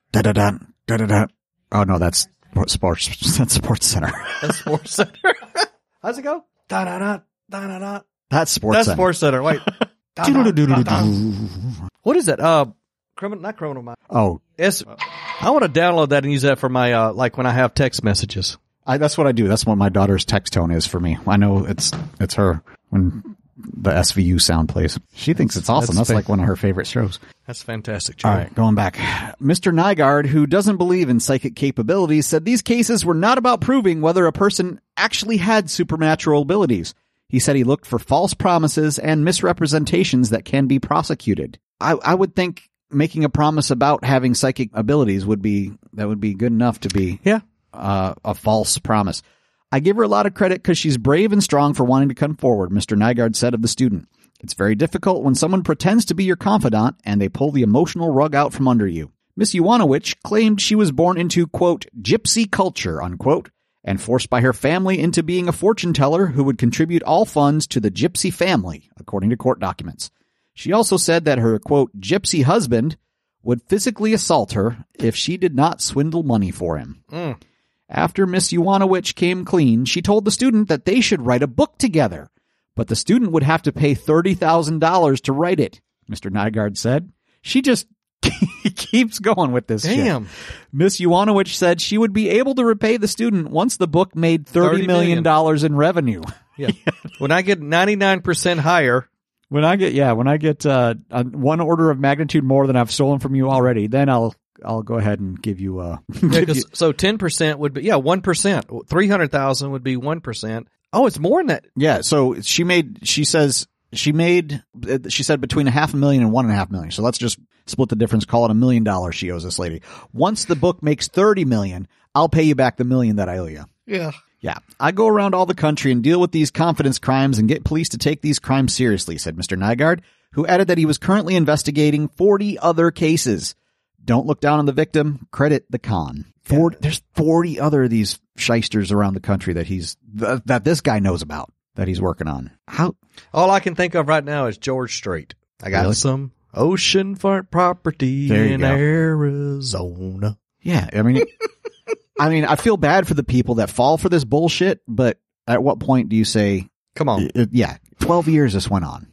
Da da da da da da. Oh no, that's sports. That's Sports Center. That's Sports Center. How's it go? Da da da da da da. That's Sports That's Center. Sports Center. Wait. Da, da, da, da. What is that? Uh, criminal, not criminal mind. Oh, It's, I want to download that and use that for my, uh, like when I have text messages. I, that's what I do. That's what my daughter's text tone is for me. I know it's it's her when the S V U sound plays. She thinks it's awesome. That's That's, fa- like one of her favorite shows. That's fantastic, Joe. All right, going back. Mister Nygaard, who doesn't believe in psychic capabilities, said these cases were not about proving whether a person actually had supernatural abilities. He said he looked for false promises and misrepresentations that can be prosecuted. I, I would think making a promise about having psychic abilities would be, that would be good enough to be Yeah. uh, a false promise. I give her a lot of credit because she's brave and strong for wanting to come forward, Mister Nygaard said of the student. It's very difficult when someone pretends to be your confidant and they pull the emotional rug out from under you. Miss Iwanowicz claimed she was born into, quote, gypsy culture, unquote, and forced by her family into being a fortune teller who would contribute all funds to the gypsy family, according to court documents. She also said that her, quote, gypsy husband would physically assault her if she did not swindle money for him. Mm. After Miss Iwanowicz came clean, she told the student that they should write a book together, but the student would have to pay thirty thousand dollars to write it, Mister Nygaard said. She just keeps going with this Damn. shit. Miss Iwanowicz said she would be able to repay the student once the book made thirty million dollars in revenue. Yeah. When I get ninety-nine percent higher. When I get, yeah, when I get uh, one order of magnitude more than I've stolen from you already, then I'll I'll go ahead and give you uh Yeah, give 'cause- you- so ten percent would be, yeah, one percent. three hundred thousand would be one percent. Oh, it's more than that. yeah. So she made, she says she made, she said between a half a million and one and a half million. So let's just split the difference. Call it a million dollars she owes this lady. Once the book makes thirty million, I'll pay you back the million that I owe you. Yeah. Yeah. I go around all the country and deal with these confidence crimes and get police to take these crimes seriously, said Mister Nygaard, who added that he was currently investigating forty other cases. Don't look down on the victim. Credit the con. forty, there's forty other of these shysters around the country that he's, th- that this guy knows about, that he's working on. How? All I can think of right now is George Strait. I got Really? some oceanfront property There you in go. Arizona. Yeah. I mean, I mean, I feel bad for the people that fall for this bullshit, but at what point do you say, Come on. uh, yeah, twelve years this went on.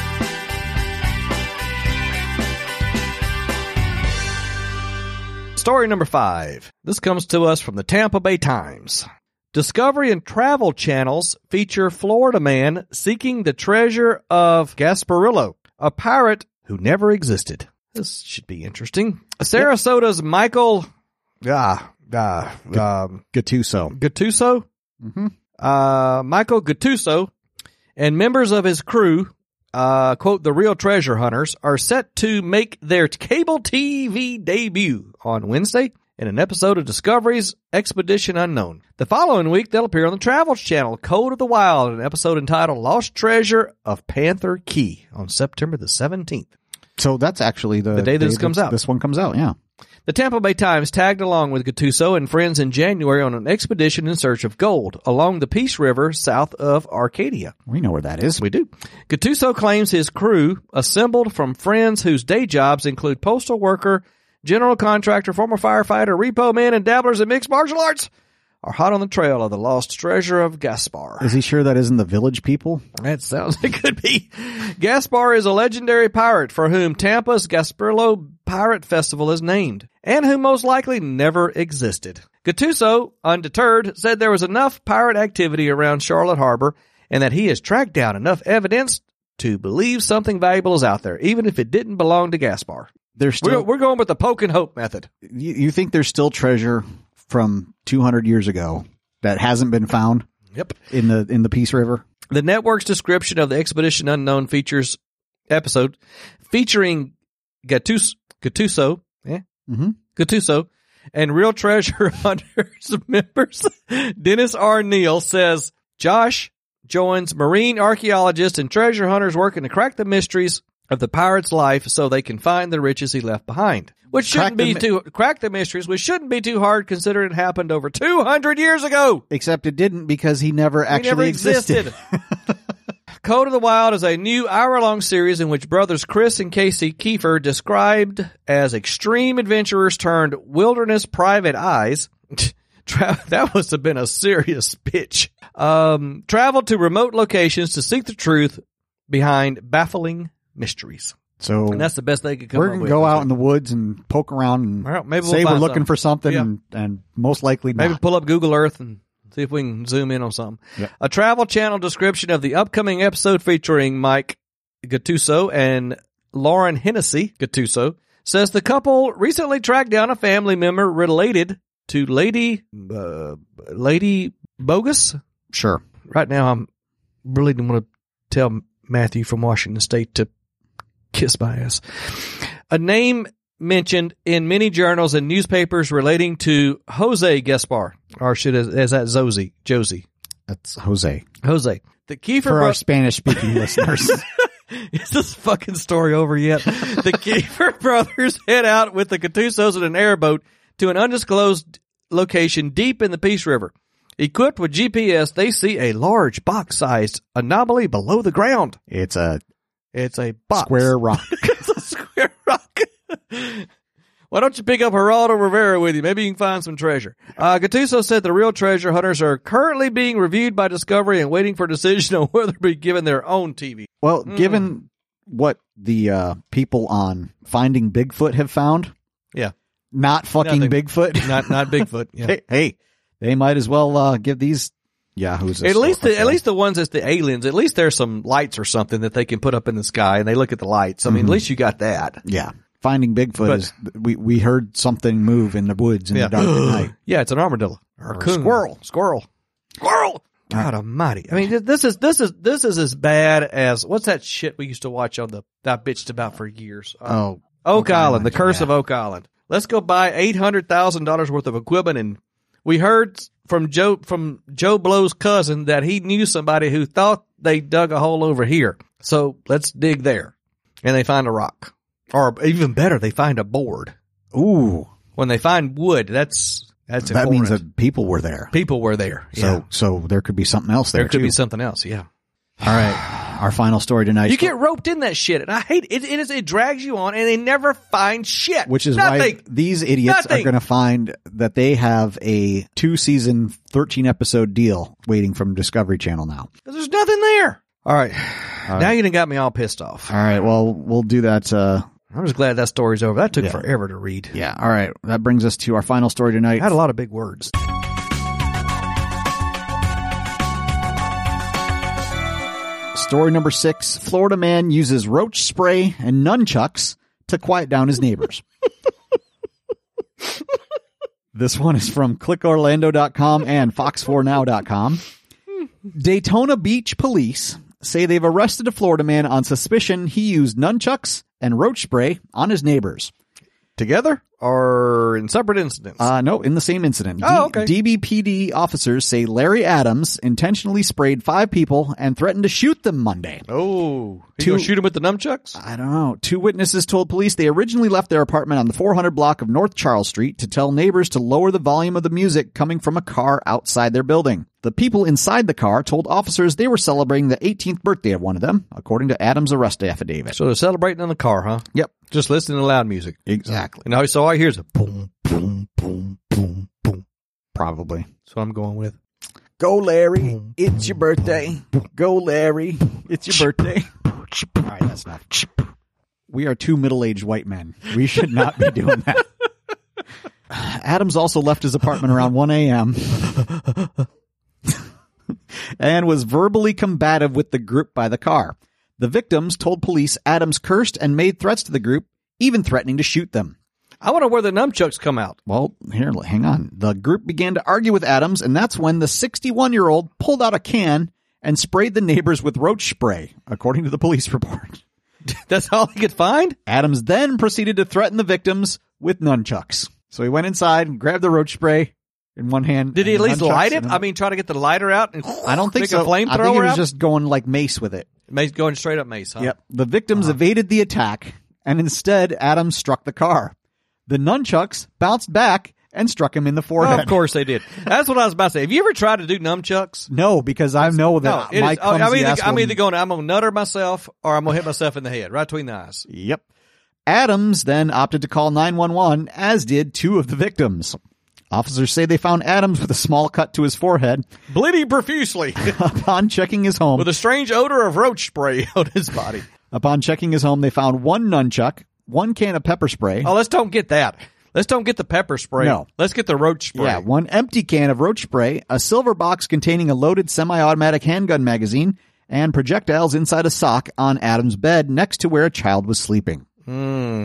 Story number five. This comes to us from the Tampa Bay Times. Discovery and Travel channels feature Florida man seeking the treasure of Gasparillo, a pirate who never existed. This should be interesting. Sarasota's Michael ah, ah, um, Gattuso. Gattuso, Mm-hmm. uh, Michael Gattuso, and members of his crew, uh, quote, the real treasure hunters, are set to make their cable T V debut on Wednesday in an episode of Discovery's Expedition Unknown. The following week, they'll appear on the Travel Channel, Code of the Wild, an episode entitled Lost Treasure of Panther Key on September the seventeenth. So that's actually the, The day that this comes out. This one comes out, yeah. The Tampa Bay Times tagged along with Gattuso and friends in January on an expedition in search of gold along the Peace River south of Arcadia. We know where that is. We do. Gattuso claims his crew, assembled from friends whose day jobs include postal worker, general contractor, former firefighter, repo man, and dabblers in mixed martial arts, are hot on the trail of the lost treasure of Gaspar. Is he sure that isn't the village people? That sounds, it could be. Gaspar is a legendary pirate for whom Tampa's Gasparilla Pirate Festival is named, and who most likely never existed. Gattuso, undeterred, said there was enough pirate activity around Charlotte Harbor, and that he has tracked down enough evidence to believe something valuable is out there, even if it didn't belong to Gaspar. There's still, We're, we're going with the poke and hope method. you, you think there's still treasure from two hundred years ago that hasn't been found Yep. in the in the Peace River? The network's description of the Expedition Unknown features episode featuring Gattuso, Gattuso, eh? Mm-hmm. Gattuso, and Real Treasure Hunters members. Dennis R. Neal says Josh joins marine archaeologists and treasure hunters working to crack the mysteries of the pirate's life so they can find the riches he left behind. Which shouldn't Crack the be mi- too crack the mysteries, which shouldn't be too hard considering it happened over two hundred years ago. Except it didn't because he never He actually never existed. existed. Code of the Wild is a new hour-long series in which brothers Chris and Casey Kiefer, described as extreme adventurers turned wilderness private eyes, tra- that must have been a serious pitch, um, travel to remote locations to seek the truth behind baffling mysteries. So And that's the best they could come we're up going to with. go I out think. in the woods and poke around and Well, maybe we'll say we're find looking something. for something, Yeah. and, and most likely Maybe not. pull up Google Earth and see if we can zoom in on something. Yep. A Travel Channel description of the upcoming episode featuring Mike Gattuso and Lauren Hennessy Gattuso says the couple recently tracked down a family member related to Lady uh, Lady Bogus. Sure. Right now, I'm really don't want to tell Matthew from Washington State to kiss my ass. A name mentioned in many journals and newspapers relating to Jose Gaspar, or should is, is that Zosie? Josie. That's Jose. Jose. The Kiefer For bro- our Spanish-speaking listeners. Is this fucking story over yet? The Kiefer brothers head out with the Gattusos in an airboat to an undisclosed location deep in the Peace River. Equipped with G P S, they see a large box-sized anomaly below the ground. It's a It's a box. square rock. It's a square rock. Why don't you pick up Geraldo Rivera with you? Maybe you can find some treasure. Uh, Gattuso said the real treasure hunters are currently being reviewed by Discovery and waiting for a decision on whether to be given their own T V. Well, Mm. given what the uh, people on Finding Bigfoot have found, Yeah. not fucking Nothing. Bigfoot. Not not Bigfoot. Yeah. hey, hey, they might as well uh, give these yahoos a At least, start, the, at least the ones that's the aliens. At least there's some lights or something that they can put up in the sky, and they look at the lights. I mean, Mhm. at least you got that. Yeah. Finding Bigfoot But- is, we, we heard something move in the woods in Yeah. the dark at night. Yeah, it's an armadillo or a Or a coon. squirrel. Squirrel. Squirrel. God Almighty! I mean, th- this is this is this is as bad as what's that shit we used to watch on the that I bitched about for years. Uh, Oh, Oak Oak Island, Island, the Curse yeah. of Oak Island. Let's go buy eight hundred thousand dollars worth of equipment, and we heard from Joe from Joe Blow's cousin that he knew somebody who thought they dug a hole over here. So let's dig there, and they find a rock, or even better, they find a board. ooh. When they find wood, that's that's That means important. that people were there. People were there. So, Yeah. so there could be something else there, There could too. be something else. Yeah. All right. Our final story tonight. You get roped in that shit, and I hate it. It, is, it drags you on, and they never find shit. Which is Nothing. why these idiots Nothing. are going to find that they have a two-season, thirteen-episode deal waiting from Discovery Channel now. There's nothing there. All right. All Now right. you done got me all pissed off. All right. Well, we'll do that. Uh, I'm just glad that story's over. That took Yeah. forever to read. yeah. All right. That brings us to our final story tonight. I had a lot of big words. Story number six. Florida man uses roach spray and nunchucks to quiet down his neighbors. This one is from click orlando dot com and fox four now dot com. Daytona Beach police say they've arrested a Florida man on suspicion he used nunchucks and roach spray on his neighbors. Together or in separate incidents? Uh, no, in the same incident. Oh, okay. D B P D officers say Larry Adams intentionally sprayed five people and threatened to shoot them Monday. oh. You Two- gonna shoot him with the nunchucks? I don't know. Two witnesses told police they originally left their apartment on the four hundred block of North Charles Street to tell neighbors to lower the volume of the music coming from a car outside their building. The people inside the car told officers they were celebrating the eighteenth birthday of one of them, according to Adams' arrest affidavit. So they're celebrating in the car, huh? Yep. Just listening to loud music. Exactly. And all, so all I hear is a boom, boom, boom, boom, boom. Probably. That's what I'm going with. Go, Larry. It's your birthday. Go, Larry. It's your birthday. All right, that's enough. We are two middle-aged white men. We should not be doing that. Adams also left his apartment around one a.m. and was verbally combative with the group by the car. The victims told police Adams cursed and made threats to the group, even threatening to shoot them. I wonder where the nunchucks come out. Well, here, hang on. The group began to argue with Adams, and that's when the sixty-one-year-old pulled out a can and sprayed the neighbors with roach spray, according to the police report. That's all he could find? Adams then proceeded to threaten the victims with nunchucks. So he went inside and grabbed the roach spray in one hand. Did he at and least nunchucks light it? in I mean, try to get the lighter out and I don't think make so. a flamethrower I think he was out? just going like mace with it. Mace going straight up mace, huh? Yep. The victims Uh-huh. evaded the attack, and instead Adams struck the car. The nunchucks bounced back and struck him in the Oh, forehead. of course they did. That's what I was about to say. Have you ever tried to do nunchucks? No, because I know that No, it my is, oh, I'm, clumsy either, ass I'm will- either going, I'm going to nutter myself or I'm going to hit myself in the head, right between the eyes. Yep. Adams then opted to call nine one one, as did two of the victims. Officers say they found Adams with a small cut to his forehead Bleeding profusely upon checking his home. with a strange odor of roach spray on his body. Upon checking his home, they found one nunchuck, one can of pepper spray. Oh, let's don't get that. Let's don't get the pepper spray. No. Let's get the roach spray. Yeah, one empty can of roach spray, a silver box containing a loaded semi-automatic handgun magazine, and projectiles inside a sock on Adams' bed next to where a child was sleeping. Mm.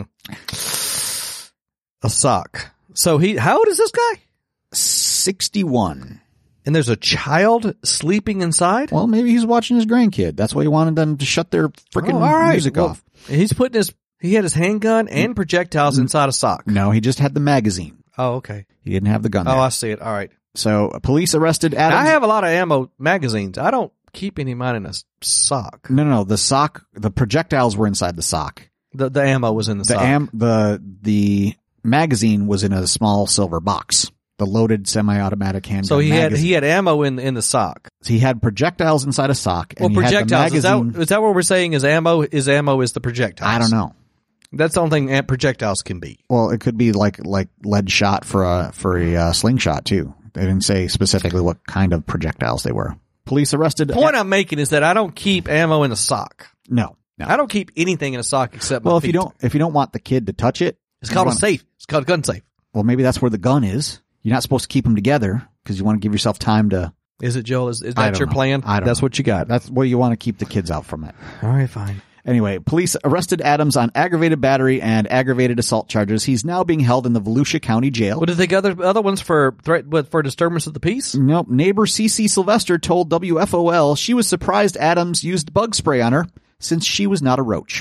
A sock. So he, how old is this guy? sixty-one. And there's a child sleeping inside? Well, maybe he's watching his grandkid. That's why he wanted them to shut their freaking Oh, all right. music Well, off. He's putting his, he had his handgun and projectiles inside a sock. No, he just had the magazine. Oh, okay. He didn't have the gun Oh, there. I see it. All right. So police arrested Now, Adams. I have a lot of ammo magazines. I don't keep any of mine in a s- sock. No, no, no. The sock, the projectiles were inside the sock. The the ammo was in the, The sock. am, the, the magazine was in a small silver box. The loaded semi-automatic handgun so he had magazine. he had ammo in in the sock. He had projectiles inside a sock. And Well, he had the projectiles is magazine. that is that what we're saying? Is ammo is ammo is the projectiles? I don't know. That's the only thing am- projectiles can be. Well, it could be like like lead shot for a for a uh, slingshot too. They didn't say specifically what kind of projectiles they were. Police arrested. The point I'm making is that I don't keep ammo in a sock. no, no. I don't keep anything in a sock except my Well, if you feet. don't if you don't want the kid to touch it, It's you called a wanna- safe. It's called a gun safe. Well, maybe that's where the gun is. You're not supposed to keep them together because you want to give yourself time to. Is it, Joel? Is, is I that don't your know. plan? I don't That's know. what you got. That's where you want to keep the kids out from it. All right, fine. Anyway, police arrested Adams on aggravated battery and aggravated assault charges. He's now being held in the Volusia County Jail. What did they get other other ones for threat what, for disturbance of the peace? Nope. Neighbor C C Sylvester told W F O L she was surprised Adams used bug spray on her since she was not a roach.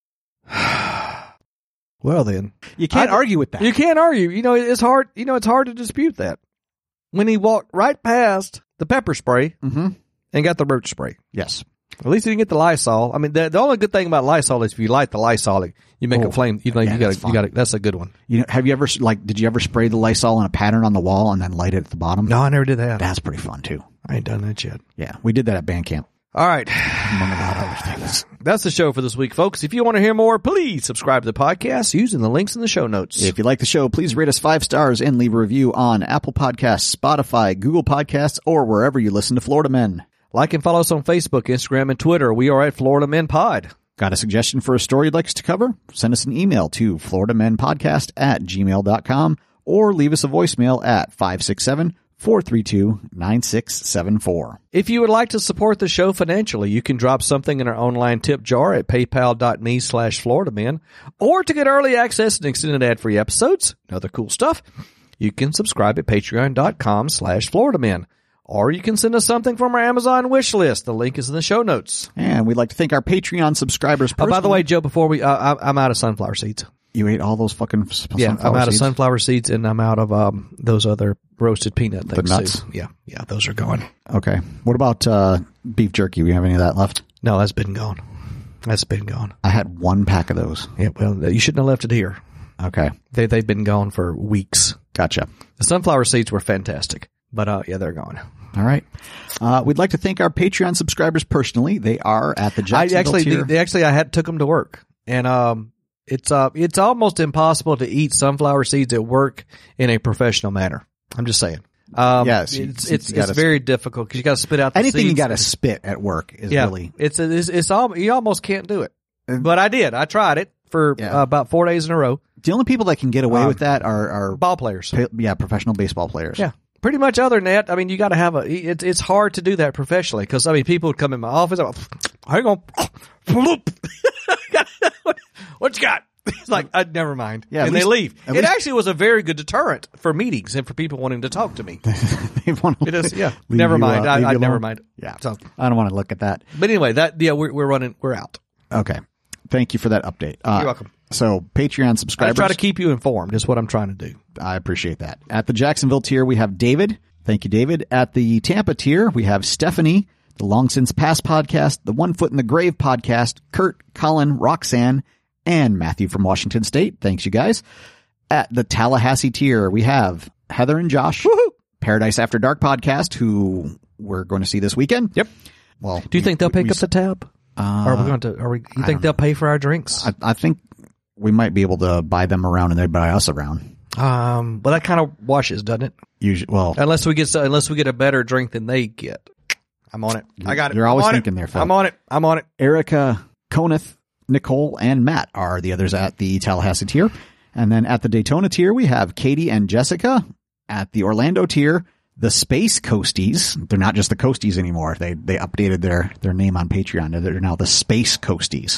Well, then You can't I- argue with that. you can't argue. You know, it's hard. You know, it's hard to dispute that. When he walked right past the pepper spray Mm-hmm. and got the roach spray, Yes. at least he didn't get the Lysol. I mean, the, the only good thing about Lysol is if you light the Lysol, you make Oh, a flame. You know, yeah, you got that's you fine. got that's a good one. You know, have you ever like? Did you ever spray the Lysol in a pattern on the wall and then light it at the bottom? No, I never did that. That's pretty fun too. I ain't done that yet. Yeah, we did that at band camp, All right. among a lot of other things. That's the show for this week, folks. If you want to hear more, please subscribe to the podcast using the links in the show notes. If you like the show, please rate us five stars and leave a review on Apple Podcasts, Spotify, Google Podcasts, or wherever you listen to Florida Men. Like and follow us on Facebook, Instagram, and Twitter. We are at Florida Men Pod. Got a suggestion for a story you'd like us to cover? Send us an email to florida men podcast at gmail dot com or leave us a voicemail at five six seven, four three two, nine six seven four. If you would like to support the show financially, you can drop something in our online tip jar at paypal.me slash Florida Men. Or to get early access and extended ad-free episodes and other cool stuff, you can subscribe at patreon.com slash Florida Men. Or you can send us something from our Amazon wish list. The link is in the show notes. And we'd like to thank our Patreon subscribers Oh, by the personally. way, Joe, before we, uh, I- I'm out of sunflower seeds. You ate all those fucking s- Yeah, sunflower I'm out of seeds? sunflower seeds and I'm out of um, those other roasted peanut things. nuts? Too. Yeah, yeah, those are gone. Okay. What about uh, beef jerky? We have any of that left? No, that's been gone. That's been gone. I had one pack of those. Yeah, well, you shouldn't have left it here. Okay. They they've been gone for weeks. Gotcha. The sunflower seeds were fantastic, but uh, yeah, they're gone. All right. Uh, we'd like to thank our Patreon subscribers personally. They are at the I Jacksonville actually, tier. they, actually, I had took them to work, and um, it's uh, it's almost impossible to eat sunflower seeds at work in a professional manner. I'm just saying. Um, Yes, you- it's you it's, gotta it's very difficult because you got to spit out the Anything seeds. you got to spit at work is Yeah, really. it's it's it's all you almost can't do it, but I did. I tried it for Yeah. uh, about four days in a row. The only people that can get away Um, with that are, are Ball players. pa- yeah, professional baseball players. Yeah. Pretty much other than that, I mean, you got to have a, it's, it's hard to do that professionally because, I mean, people would come in my office, I'm like, hang on. What you got? It's like, uh, never mind. Yeah, at and least- they leave. at It least- actually was a very good deterrent for meetings and for people wanting to talk to me. They want to It is, yeah. leave Never you, mind. uh, I, leave I you never alone. mind. Yeah. So, I don't want to look at that. but anyway, that, yeah, we're, we're running, we're out. Okay. Thank you for that update. Uh, You're welcome. So Patreon I subscribers. try to keep you informed is what I'm trying to do. I appreciate that. At the Jacksonville tier, we have David. Thank you, David. At the Tampa tier, we have Stephanie, the Long Since Past podcast, the One Foot in the Grave podcast, Kurt, Colin, Roxanne, and Matthew from Washington State. Thanks, you guys. At the Tallahassee tier, we have Heather and Josh, Woohoo! Paradise After Dark podcast, who we're going to see this weekend. Yep. Well, Do you think they'll pick we, up the tab? Uh, Or are we going to? Are we? You think they'll pay for our drinks? I, I think we might be able to buy them around and they buy us around. Um, well, that kind of washes, doesn't it? Usually, well, Unless we get so, unless we get a better drink than they get. I'm on it. I got it. You're I'm always on thinking it. there, Phil. I'm on it. I'm on it. Erica, Coneth, Nicole, and Matt are the others at the Tallahassee tier. And then at the Daytona tier, we have Katie and Jessica. At the Orlando tier, the Space Coasties. They're not just the Coasties anymore. They they updated their, their name on Patreon. They're now the Space Coasties.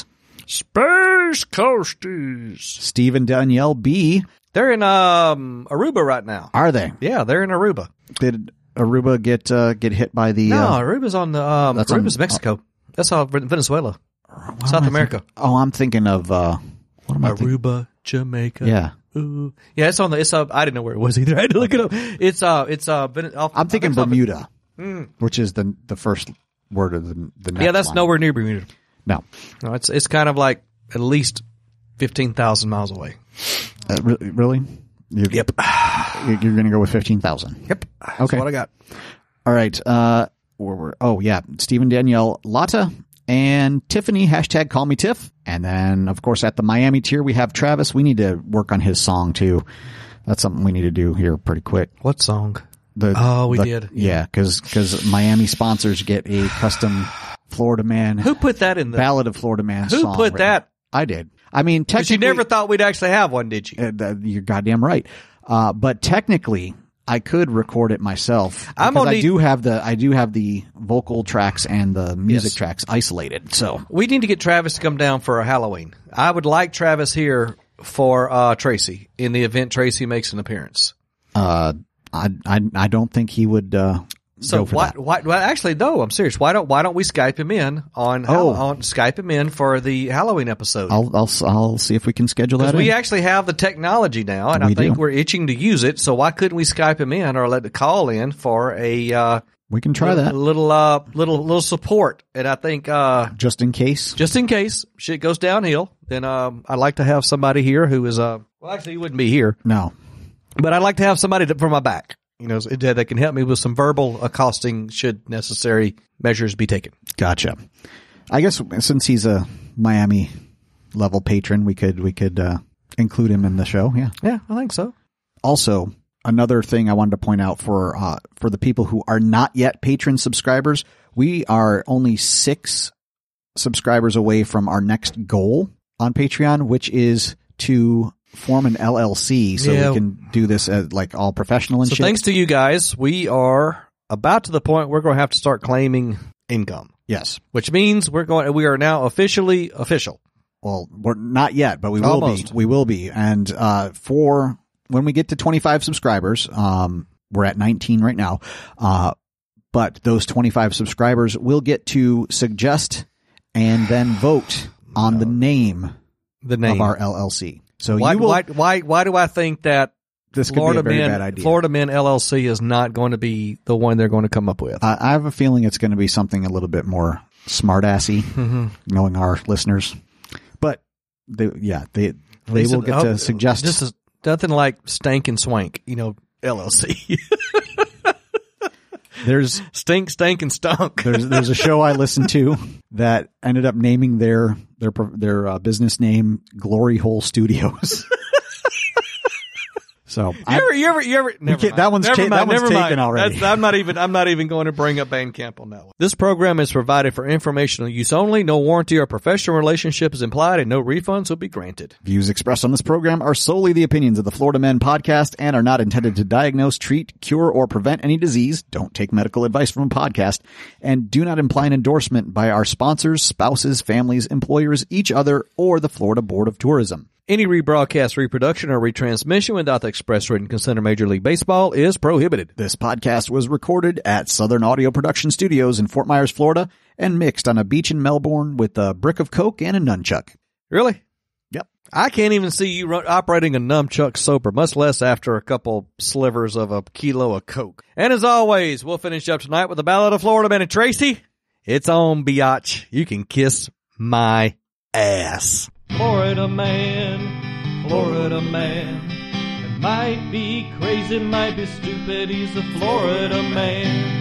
Space Coasties. Steve and Danielle B. They're in um Aruba right now. Are they? Yeah, they're in Aruba. Did Aruba get uh, get hit by the... No, uh, Aruba's on the um, That's on- Aruba's Mexico. That's all Venezuela, what South am I America. thinking? Oh, I'm thinking of... Uh, what am I thinking? Aruba, Jamaica. Yeah. Ooh. Yeah, it's on the. It's uh, I didn't know where it was either. I had to look it up. It's uh, it's uh. Ven- off, I'm thinking it's off- Bermuda, Mm. which is the the first word of the, the next Yeah, that's line. nowhere near Bermuda. No. No, it's it's kind of like at least fifteen thousand miles away. Uh, re- really? You're, Yep. You're going to go with fifteen thousand. Yep. That's Okay. what I got. All right. Uh, where were, oh, yeah. Stephen, Danielle, Lotta, and Tiffany, hashtag call me Tiff. And then, of course, at the Miami tier, we have Travis. We need to work on his song, too. That's something we need to do here pretty quick. What song? The, Oh, we the- did. Yeah, because Miami sponsors get a custom Florida Man, Who put that in the? Ballad of Florida Man Who song put written. that? I did. I mean, Because you technically... never thought we'd actually have one, did you? Uh, th- you're goddamn right. Uh, but technically, I could record it myself. I'm because gonna I need- do have the I do have the vocal tracks and the music Yes. tracks isolated. So We need to get Travis to come down for a Halloween. I would like Travis here for uh, Tracy in the event Tracy makes an appearance. uh, I, I I don't think he would uh, So go for why, that. why? Well, actually, no. I'm serious. Why don't Why don't we Skype him in on Oh. on Skype him in for the Halloween episode? I'll I'll I'll see if we can schedule that. Because we in. actually have the technology now, and We I think do. we're itching to use it. So why couldn't we Skype him in or let the call in for a uh, we can try that little uh, little little support? And I think uh, just in case. just in case shit goes downhill, then um, I'd like to have somebody here who is uh, well, actually, he wouldn't be here, No, but I'd like to have somebody to, for my back. You know, so that can help me with some verbal accosting should necessary measures be taken. gotcha. I guess since he's a Miami level patron, we could we could uh, include him in the show. Yeah. Yeah, I think so. Also, another thing I wanted to point out for uh, for the people who are not yet patron subscribers, we are only six subscribers away from our next goal on Patreon, which is to form an L L C so Yeah. we can do this as like all professional and So shit. thanks to you guys, we are about to the point we're going to have to start claiming income, Yes. which means we're going. We are now officially official. Well, we're not yet, but we will Almost. be. We will be. And uh, for when we get to twenty-five subscribers, um, we're at nineteen right now. Uh, but those twenty-five subscribers will get to suggest and then vote on the name The name. of our L L C. So why, you will. why, why, why do I think that this could Florida be a very Men bad idea. Florida Men L L C is not going to be the one they're going to come up with? I, I have a feeling it's going to be something a little bit more smartassy, Mm-hmm. knowing our listeners. But they, yeah, they they Lisa, will get oh, to suggest. This is nothing like Stank and Swank, you know, L L C. There's Stink, stank, and stunk. There's there's a show I listened to that ended up naming their their their uh, business name Glory Hole Studios. So You I, ever, you ever, you ever, never can't- mind. that one's never ta- mind, that one's never mind. taken already. That's, I'm not even, I'm not even going to bring up Bandcamp on that one. This program is provided for informational use only. No warranty or professional relationship is implied and no refunds will be granted. views expressed on this program are solely the opinions of the Florida Men podcast and are not intended to diagnose, treat, cure, or prevent any disease. Don't take medical advice from a podcast and do not imply an endorsement by our sponsors, spouses, families, employers, each other, or the Florida Board of Tourism. Any rebroadcast, reproduction, or retransmission without the express written consent of Major League Baseball is prohibited. This podcast was recorded at Southern Audio Production Studios in Fort Myers, Florida, and mixed on a beach in Melbourne with a brick of coke and a nunchuck. Really? Yep. I can't even see you run, operating a nunchuck sober, much less after a couple slivers of a kilo of coke. And as always, we'll finish up tonight with the Ballad of Florida Man and Tracy. It's on, biatch. You can kiss my ass. Florida man, Florida man, and Might be crazy, might be stupid, he's a Florida man.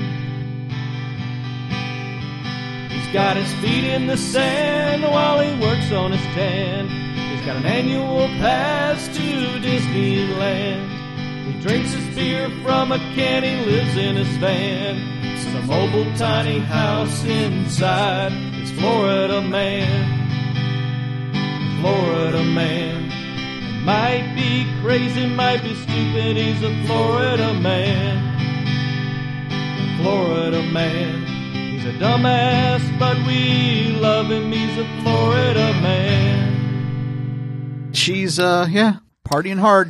He's got his feet in the sand while he works on his tan. He's got an annual pass to Disneyland. He drinks his beer from a can, he lives in his van. It's a mobile tiny house inside. It's Florida man. Florida man. Might be crazy, might be stupid, he's a Florida man. A Florida man. He's a dumbass, but we love him, he's a Florida man. She's, uh, yeah, partying hard.